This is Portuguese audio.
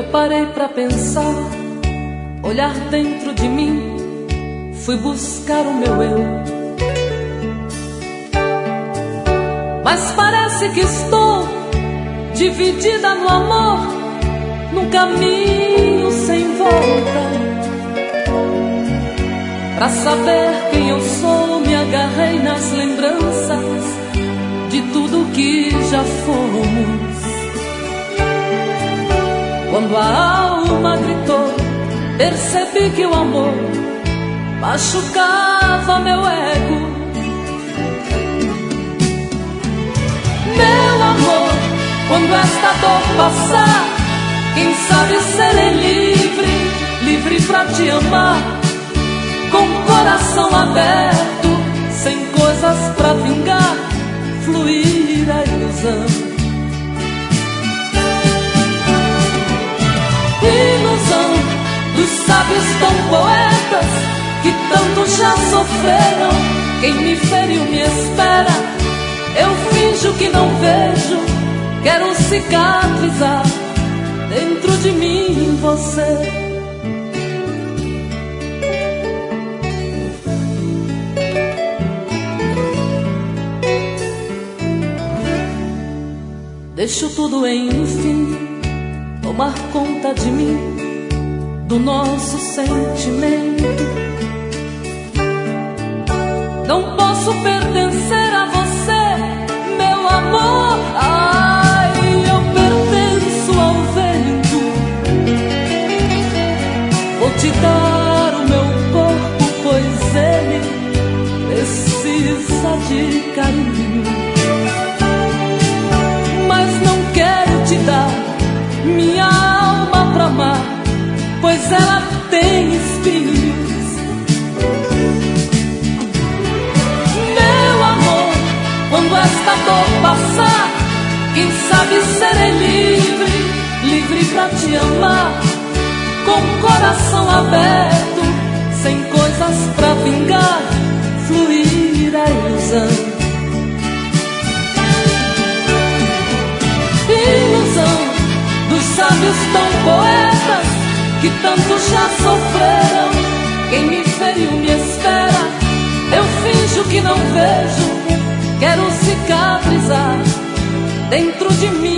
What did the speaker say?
parei pra pensar, olhar dentro de mim, fui buscar o meu eu. Mas parece que estou dividida no amor, num caminho sem volta. Pra saber quem eu sou, me agarrei nas lembranças de tudo que já fomos. Quando a alma gritou, percebi que o amor machucava meu ego. Meu amor, quando esta dor passar, quem sabe serei livre, livre pra te amar, com o coração aberto, sem coisas pra vingar, fluir a ilusão. Ilusão dos sábios tão poetas que tanto já sofreram. Quem me feriu me espera, eu finjo que não vejo, quero cicatrizar dentro de mim você. Deixo tudo enfim tomar conta de mim, do nosso sentimento. Não posso pertencer a você, meu amor. Ai, eu pertenço ao vento. Vou te dar o meu corpo, pois ele precisa de carinho. Mas não quero te dar minha alma pra amar, pois ela tem espinhos. Meu amor, quando esta dor passar, quem sabe serei livre, livre pra te amar, com o coração aberto, sem coisas pra vingar, fluir a ilusão. Ilusão dos sábios tão poetas que tanto já sofreram. Quem me feriu me espera, eu finjo que não vejo, quero cicatrizar dentro de mim.